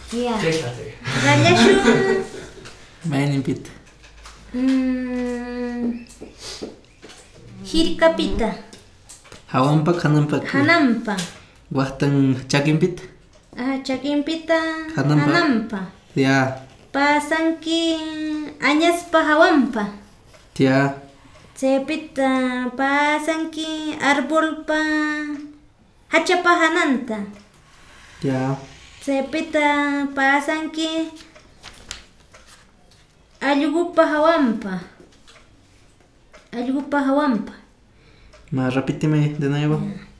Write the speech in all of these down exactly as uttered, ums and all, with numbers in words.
Ya. Fíjate. Rayashun. Mayninpita. Mm, Hirkapita. Hawanpak hananpak. Hanampa. Waqtan chakinpita. Ah, chakinpita. Hanampa. Hanampa. Ya. Pasanki añaspa hawanpa. Ya. Chaypita pasanki arbolpa hachapa hananta. Ya. Chaypita pasanki allqupa hawanpa. Allqupa hawanpa. Ma repíteme de nuevo.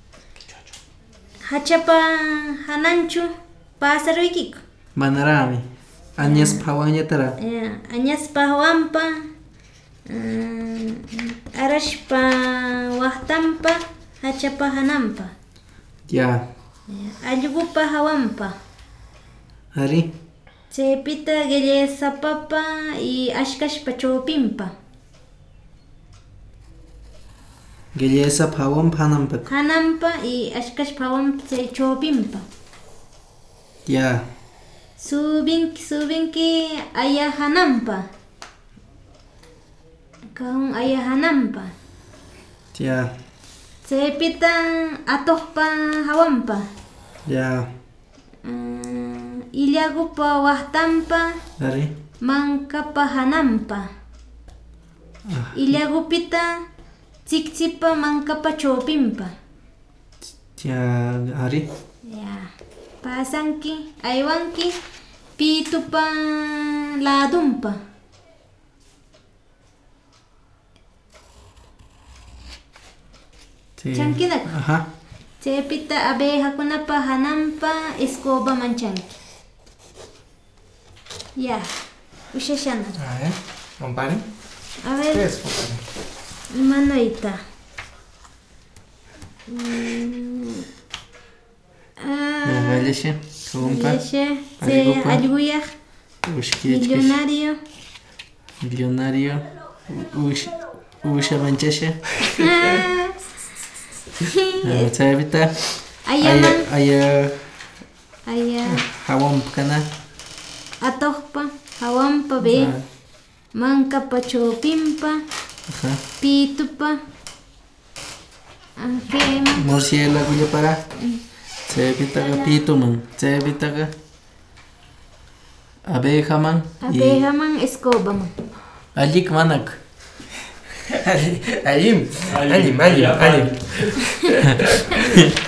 Hachapa hananchu pasaruykiku. Manarami. Añas pawañatara. Ya, añaspa hawanpa. Uh, arashpa waqtanpa hachapa hananpa. Ya. Allqupa hawanpa. Ari. Chaypita qillasapapa y ashkashpa chawpinpa. Gillesa hawanpa hananpak. Hananpa y ashkashpa hawanpa chay chawpinpa. Ya. Subinki subinki aya hananpa. Kahun aya hananpa. Ya. Chaypita atoqpa hawanpa. Ya. Uh, illagupa waqtanpa Ari. mankapa hananpa. Ah. Illagupita chiksipa mankapa chawpinpa. Ya. Ari. Ya. Pasanki aywanki pitupa ladumpa. Sí. Chankinak. Ajá. Chaypita abejakunapa hananpa escoba manchanki. Ya. Ushashana. A ver, compare. A ¿Qué ver, es, compare? manoita. Mm. Ah, Gallesha. Hawanpa. Yeshe, se Allqupa. alluyaq, Ushkichkish. millonario. Millonario. Ush. Usha manchasha. Ah, Chaypita. ayaman, Aya. aya, Hawanpa kana. atoqpa, hawanpa be, Ah. mankapa chawpinpa, Ajá. pitupa, ah, quema, Murciélago ya para. Chaypitaqa pituman. Chaypitaqa abejaman. y abejaman, escobaman. allik manak. Alim, alim, alim, alim.